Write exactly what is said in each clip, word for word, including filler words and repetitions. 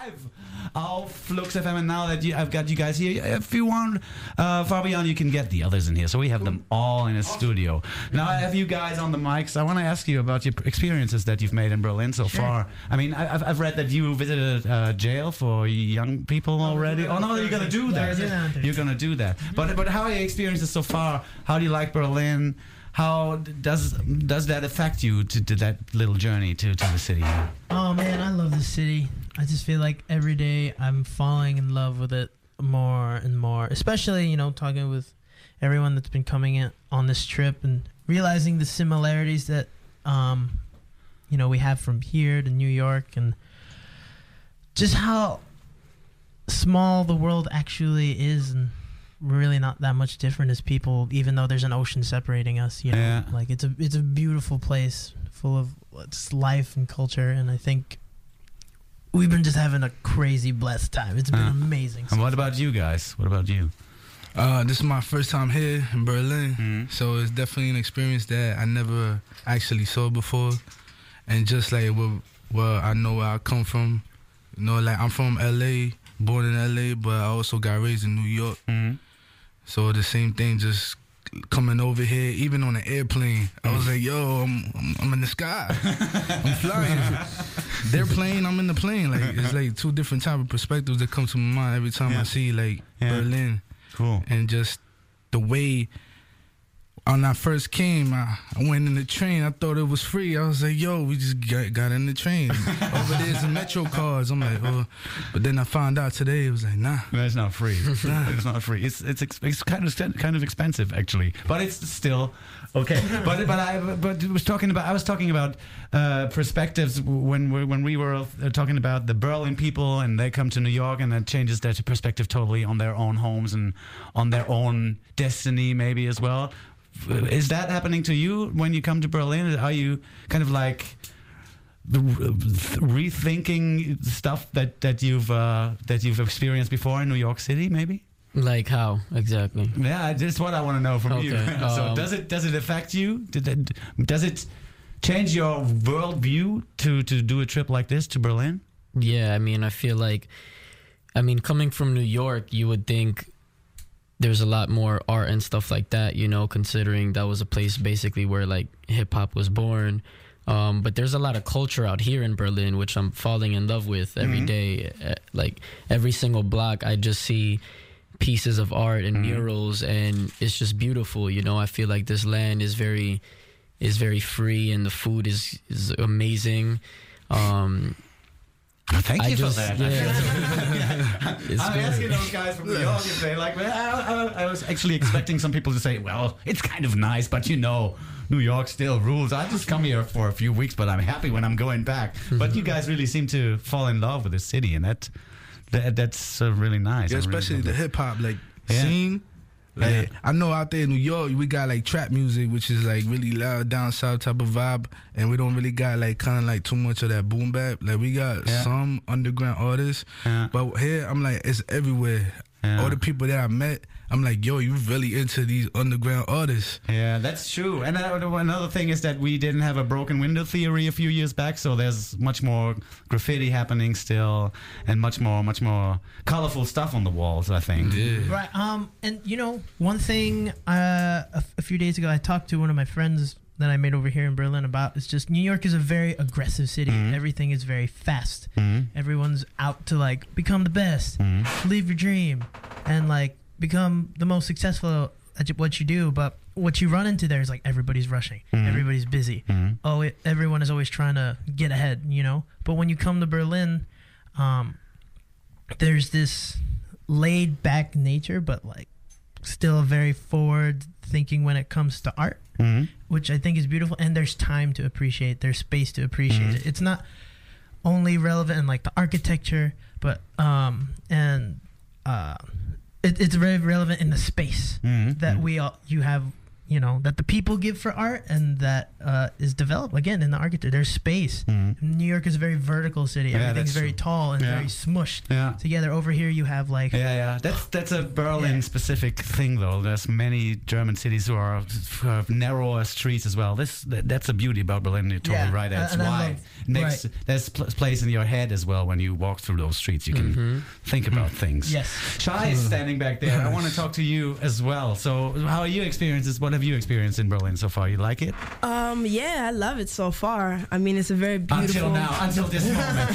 live auf Flux F M. And now that you, I've got you guys here, if you want, uh, Fabian, you can get the others in here. So we have them all in a studio. Now I have you guys on the mics. I want to ask you about your experiences that you've made in Berlin so Sure. far. I mean, I- I've, I've read that you visited a jail for young people already. Oh, no, you're going to do that. Yeah, yeah. You're going to do that. But but how are your experiences so far? How do you like Berlin? How d- does does that affect you to, to that little journey to, to the city? Oh man, I love the city. I just feel like every day I'm falling in love with it more and more. Especially, you know, talking with everyone that's been coming in on this trip and realizing the similarities that, um, you know, we have from here to New York, and just how small the world actually is, and we're really not that much different as people, even though there's an ocean separating us. You know, Yeah. like it's a it's a beautiful place full of just life and culture, and I think we've been just having a crazy blessed time. It's been Uh, amazing. And what about you guys? What about you? Uh, this is my first time here in Berlin, Mhm. so it's definitely an experience that I never actually saw before. And just like where, where I know where I come from, you know, like I'm from L A, born in L A, but I also got raised in New York. Mm-hmm. So the same thing, just coming over here, even on an airplane, I was like, yo, I'm I'm, I'm in the sky, I'm flying. They're playing, I'm in the plane. Like it's like two different type of perspectives that come to my mind every time Yeah. I see like Yeah. Berlin. Cool. And just the way when I first came, I, I went in the train. I thought it was free. I was like, yo, we just got, got in the train. Over there's the Metro cards. I'm like, oh. But then I found out today, it was like, nah. It's not free. It's not free. It's it's ex- it's kind of st- kind of expensive actually, but it's still okay. But but I but it was talking about I was talking about uh, perspectives when we, when we were uh, talking about the Berlin people, and they come to New York, and that changes their perspective totally on their own homes and on their own destiny maybe as well. Is that happening to you when you come to Berlin? Are you kind of like rethinking stuff that that you've uh, that you've experienced before in New York City, maybe? Like how exactly? Yeah, that's what I want to know from you. Okay, So um, does it does it affect you? Did it, does it change your worldview to to do a trip like this to Berlin? Yeah, I mean, I feel like, I mean, coming from New York, you would think there's a lot more art and stuff like that, you know, considering that was a place basically where like hip hop was born. Um, but there's a lot of culture out here in Berlin, which I'm falling in love with every Mhm. day. Uh, Like every single block, I just see pieces of art and Mhm. murals, and it's just beautiful. You know, I feel like this land is very, is very free, and the food is is amazing. Um, Thank I you just- for that. yeah. It's I'm good. asking those guys from New York if they like. Well, I, I, I was actually expecting some people to say, "Well, it's kind of nice, but you know, New York still rules." I just come here for a few weeks, but I'm happy when I'm going back. But you guys really seem to fall in love with the city, and that, that that's uh, really nice. Yeah, I really especially love the it. hip hop like Yeah. scene. Like Yeah. I know out there in New York, we got like trap music, which is like really loud down south type of vibe, and we don't really got like kind of like too much of that boom bap. Like we got Yeah. some underground artists, Yeah. but here I'm like it's everywhere. Yeah. All the people that I met, I'm like, yo, you really into these underground artists? Yeah, that's true. And uh, another thing is that we didn't have a broken window theory a few years back, so there's much more graffiti happening still, and much more, much more colorful stuff on the walls, I think. Yeah. Right. Um. And you know, one thing. Uh, a, f- a few days ago, I talked to one of my friends that I made over here in Berlin about. It's just New York is a very aggressive city. Mhm. Everything is very fast. Mhm. Everyone's out to like become the best, Mhm. live your dream, and like become the most successful at what you do. But what you run into there is like everybody's rushing, Mhm. everybody's busy. Mhm. Oh, it, everyone is always trying to get ahead, you know. But when you come to Berlin, um, there's this laid back nature, but like still very forward thinking when it comes to art, Mhm. which I think is beautiful. And there's time to appreciate, there's space to appreciate Mhm. it. It's not only relevant in like the architecture, but um, and uh, it, it's very relevant in the space Mhm. that Mhm. we all you have, you know, that the people give for art, and that uh, is developed again in the architecture. There's space. Mm-hmm. New York is a very vertical city. Yeah, Everything's that's very true. tall and Yeah. very smushed Yeah. together. Over here, you have like Yeah, yeah. That's that's a Berlin Yeah. specific thing, though. There's many German cities who are who have narrower streets as well. This that, that's a beauty about Berlin. You're totally Yeah, right. That's and I why love- next right. there's pl- place in your head as well when you walk through those streets. You can Mm-hmm. think about things. Yes. Shai is standing back there. I want to talk to you as well. So, how are your experiences? What have you experienced in Berlin so far? You like it? Um, yeah, I love it so far. I mean, it's a very beautiful. Until now, until this moment.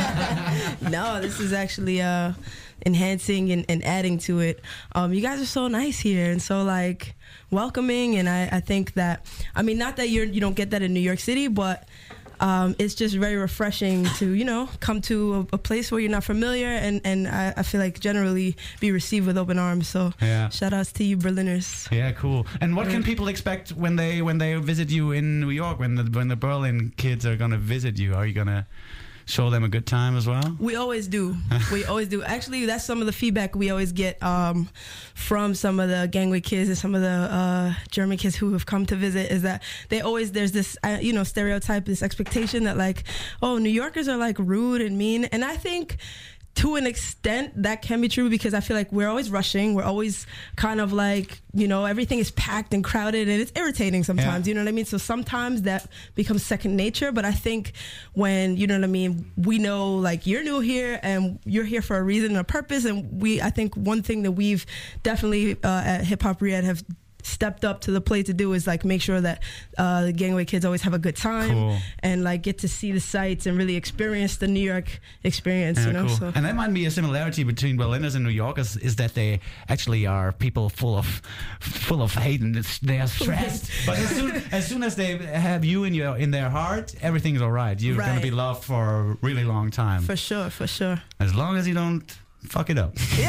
No, this is actually uh, enhancing and, and adding to it. Um, you guys are so nice here and so like welcoming, and I, I think that I mean, not that you're you don't get that in New York City, but um, it's just very refreshing to you know come to a, a place where you're not familiar, and and I, I feel like generally be received with open arms. So Yeah. shout outs to you Berliners. Yeah, cool. And what can people expect when they when they visit you in New York? When the when the Berlin kids are gonna visit you, are you gonna show them a good time as well? We always do. We always do. Actually, that's some of the feedback we always get um, from some of the Gangway kids and some of the uh, German kids who have come to visit. Is that they always there's this uh, you know stereotype, this expectation that like, oh, New Yorkers are like rude and mean, and I think. To an extent, that can be true because I feel like we're always rushing. We're always kind of like, you know, everything is packed and crowded and it's irritating sometimes. Yeah. You know what I mean? So sometimes that becomes second nature. But I think when, you know what I mean, we know like you're new here and you're here for a reason and a purpose. And we, I think one thing that we've definitely uh, at Hip Hop Riyadh have stepped up to the plate to do is like make sure that uh, the Gangway kids always have a good time Cool. and like get to see the sights and really experience the New York experience. Yeah, you know, cool. so. And that might be a similarity between Berliners and New Yorkers is that they actually are people full of full of hate and it's, they are stressed. But as soon, as soon as they have you in your in their heart, everything's all right. You're gonna Right. be loved for a really long time, For sure, for sure. as long as you don't fuck it up.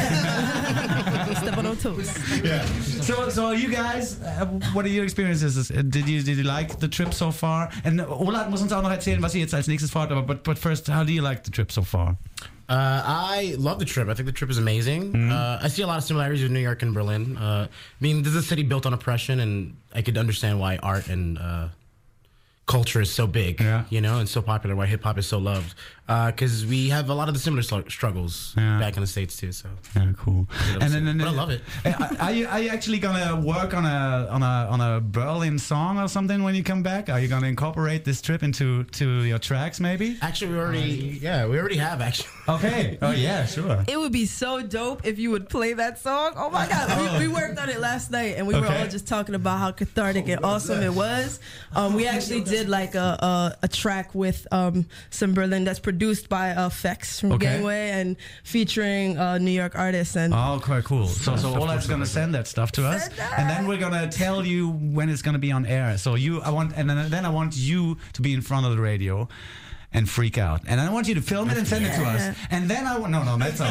Yeah. Step on our toes. Yeah. So, so you guys, uh, what are your experiences? Did you did you like the trip so far? And Ola muss uns auch noch erzählen, was ihr jetzt als nächstes vorhabt. Aber but but first, how do you like the trip so far? Uh, I love the trip. I think the trip is amazing. Mm-hmm. Uh, I see a lot of similarities with New York and Berlin. Uh, I mean, this is a city built on oppression, and I could understand why art and uh, culture is so big, Yeah. you know, and so popular, why hip hop is so loved. Because we have a lot of the similar stru- struggles Yeah. back in the States, too. So, Yeah, cool. And then, but I love it. Are you are you actually gonna work on a on a on a Berlin song or something when you come back? Are you gonna incorporate this trip into to your tracks maybe? Actually, we already, yeah, we already have, actually. Okay. Oh yeah, sure. It would be so dope if you would play that song. Oh my God. We, we worked on it last night and we were Okay. all just talking about how cathartic and awesome it was. Um, we actually did like a, a, a track with um, some Berlin that's produced by uh, Fex from Okay. Gangway and featuring uh, New York artists. And Oh, quite cool. So, so Ola's gonna send that stuff to us, Send that. and then we're gonna tell you when it's gonna be on air. So you, I want, and then, then I want you to be in front of the radio and freak out, and I want you to film it and send it to us, and then I want, no, no, that's all.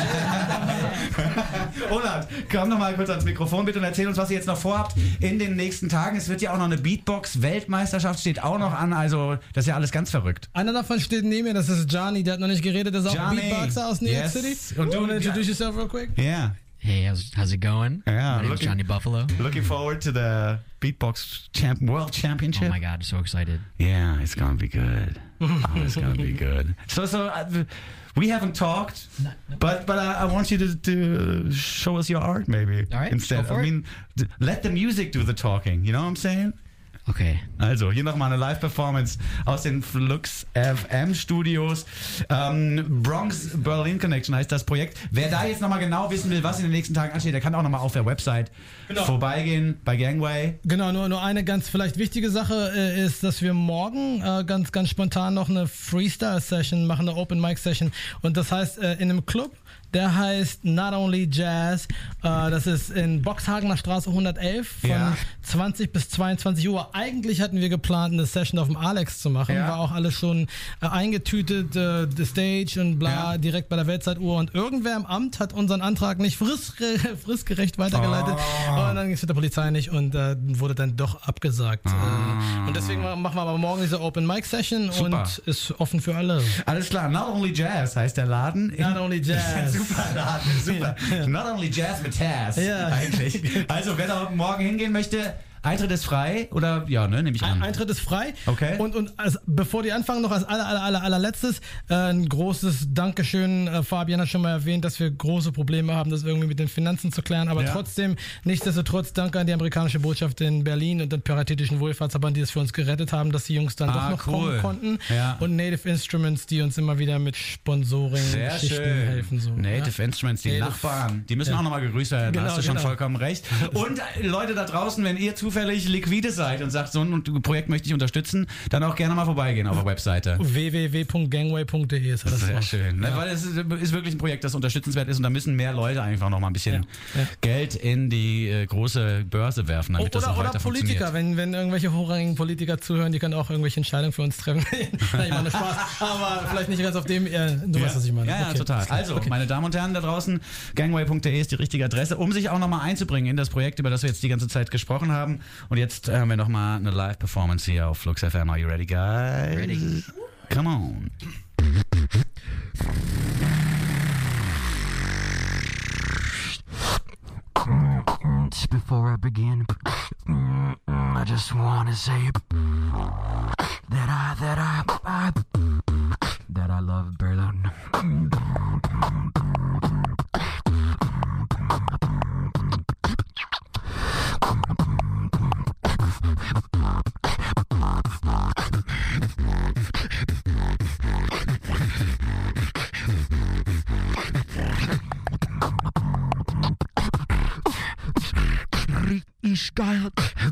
Ola, komm noch mal kurz ans Mikrofon bitte und erzähl uns, was ihr jetzt noch vorhabt in den nächsten Tagen. Es wird ja auch noch eine Beatbox-Weltmeisterschaft steht auch noch an, also das ist ja alles ganz verrückt. Einer davon steht neben mir, das ist Johnny, der hat noch nicht geredet, der ist auch ein Johnny. Beatboxer aus New York Yes. City. Und du- You wanna introduce yourself real quick? Yeah. Hey, how's, how's it going? Yeah, My name is looking- Johnny Buffalo. Looking forward to the Beatbox champ World Championship. Oh my God, so excited. Yeah, it's gonna be good. Oh, it's gonna be good. So, so uh, we haven't talked, but but I, I want you to, to show us your art, maybe. All right, Instead, go for I it. mean, d- let the music do the talking. You know what I'm saying? Okay. Also, hier nochmal eine Live-Performance aus den Flux F M Studios. Ähm, Bronx Berlin Connection heißt das Projekt. Wer da jetzt nochmal genau wissen will, was in den nächsten Tagen ansteht, der kann auch nochmal auf der Website Genau. vorbeigehen bei Gangway. Genau, nur, nur eine ganz vielleicht wichtige Sache äh, ist, dass wir morgen äh, ganz, ganz spontan noch eine Freestyle-Session machen, eine Open-Mic-Session. Und das heißt, äh, in einem Club, der heißt Not Only Jazz. Äh, das ist in Boxhagener Straße hundertelf von Ja. zwanzig bis zweiundzwanzig Uhr. Eigentlich hatten wir geplant, eine Session auf dem Alex zu machen. Ja. War auch alles schon äh, eingetütet, äh, the Stage und bla, Ja. direkt bei der Weltzeituhr. Und irgendwer im Amt hat unseren Antrag nicht fristgere- fristgerecht weitergeleitet. Oh. Und dann ging es mit der Polizei nicht und äh, wurde dann doch abgesagt. Ah. Äh, und deswegen machen wir aber morgen diese Open Mic Session Super. und ist offen für alle. Alles klar, Not Only Jazz heißt der Laden. Not Only Jazz. Super Laden, super. Not Only Jazz mit Taz, Ja. eigentlich. Also, wer da morgen hingehen möchte, Eintritt ist frei oder ja, ne, nehme ich an. Eintritt ist frei. Okay. Und, und als, bevor die anfangen, noch als aller, aller, aller, allerletztes äh, ein großes Dankeschön. Äh, Fabian hat schon mal erwähnt, dass wir große Probleme haben, das irgendwie mit den Finanzen zu klären. Aber Ja. trotzdem, nichtsdestotrotz, danke an die amerikanische Botschaft in Berlin und den Paritätischen Wohlfahrtsverband, die es für uns gerettet haben, dass die Jungs dann Ah, doch noch cool. kommen konnten. Ja. Und Native Instruments, die uns immer wieder mit Sponsoring, Sehr Geschichten schön. helfen. So. Native ja. Instruments, die Native- Nachbarn, die müssen Ja. auch nochmal gegrüßt werden. Genau, da hast du schon genau. vollkommen recht. Und äh, Leute da draußen, wenn ihr zufällig liquide seid und sagt, so ein Projekt möchte ich unterstützen, dann auch gerne mal vorbeigehen auf der Webseite. w w w punkt gangway punkt d e ist alles Sehr drauf. schön, ne? Weil es ist, ist wirklich ein Projekt, das unterstützenswert ist und da müssen mehr Leute einfach noch mal ein bisschen Ja, ja. Geld in die äh, große Börse werfen, damit das Oder, auch oder weiter Politiker, funktioniert. wenn, wenn irgendwelche hochrangigen Politiker zuhören, die können auch irgendwelche Entscheidungen für uns treffen. Nein, ich meine Spaß, aber vielleicht nicht ganz auf dem, äh, du Ja. weißt, was ich meine. Ja, ja, Okay. total. Also, Okay. meine Damen und Herren da draußen, gangway punkt d e ist die richtige Adresse, um sich auch nochmal einzubringen in das Projekt, über das wir jetzt die ganze Zeit gesprochen haben. Und jetzt hören wir nochmal eine Live-Performance hier auf Flux F M. Are you ready, guys? Ready. Come on. Before I begin, I just want to say that I, that I, I, that I love Berlin. Richtig geil.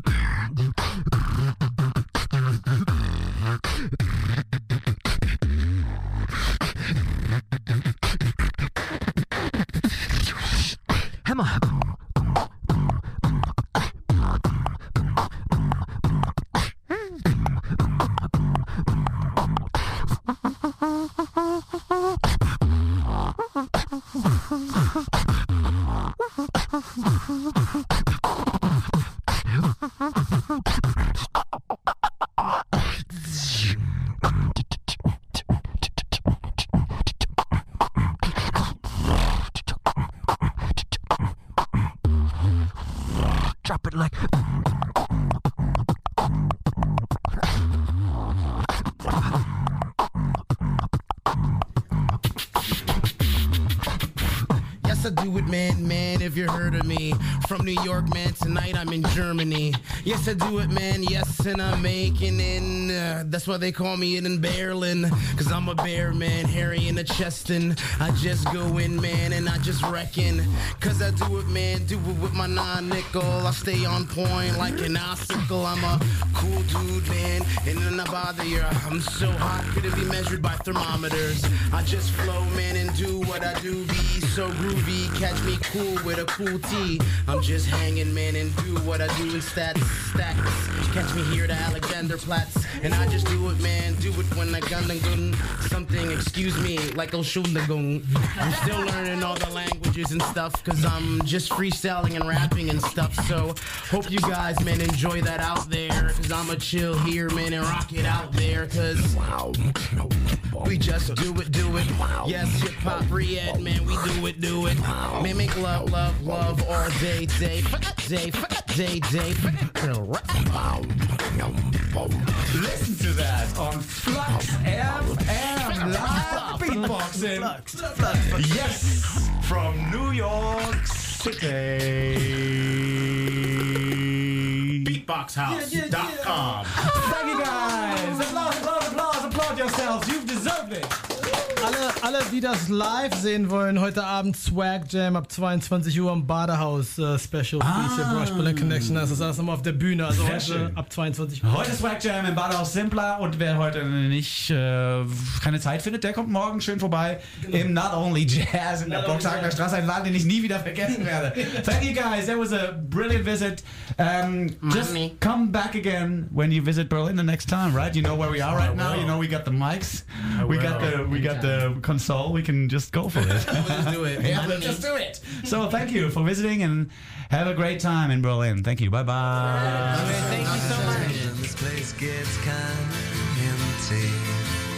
Hammer. Drop it like. Yes, I do it, man, man, if you heard of me. From New York, man, tonight I'm in Germany. Yes, I do it, man, yes, and I'm making it. Uh, that's why they call me it in Berlin. Cause I'm a bear, man, hairy in the chest, and I just go in, man, and I just reckon. Cause I do it, man, do it with my non-nickel. I stay on point like an icicle. I'm a cool dude, man, and then I bother you. I'm so hot, couldn't be measured by thermometers. I just flow, man, and do what I do, be so groovy. Catch me cool with a cool tee. I'm just hanging, man, and do what I do in stats, stacks. Catch me here to Alexanderplatz, and I just do it, man, do it when I gun and gun something, excuse me, like I'll shoot the gun. I'm still learning all the languages and stuff, cause I'm just freestyling and rapping and stuff, so hope you guys, man, enjoy that out there, cause I'ma chill here, man, and rock it out there, cause we just do it, do it. Yes, hip-hop re-ed, man, we do it, do it. Man, make love, love, love all day, day, day, day, day. Listen to that on Flux F M live beatboxing. Yes, from New York City. beatbox house dot com. Thank you guys. Applaus, applaus, applaus, applaud yourselves. You've deserved it. Alle, alle, die das live sehen wollen, heute Abend Swag Jam ab zweiundzwanzig Uhr im Badehaus äh, Special Feature Brush Berlin Connection. Das ist alles nochmal auf der Bühne, also Sehr heute schön. ab zweiundzwanzig Uhr. Heute Swag Jam im Badehaus Simpler und wer heute nicht äh, keine Zeit findet, der kommt morgen schön vorbei im Not Only Jazz in der Boxhagener Straße, ein Laden, den ich nie wieder vergessen werde. Thank you guys, that was a brilliant visit. Um, just Money. come back again when you visit Berlin the next time, right? You know where we are right now. You know we got the mics, we got the we got the console. We can just go for it. Let's do it. Yeah, let's just do it. So thank you for visiting and have a great time in Berlin. Thank you. Bye bye. Thank you so much. This place gets kind of empty.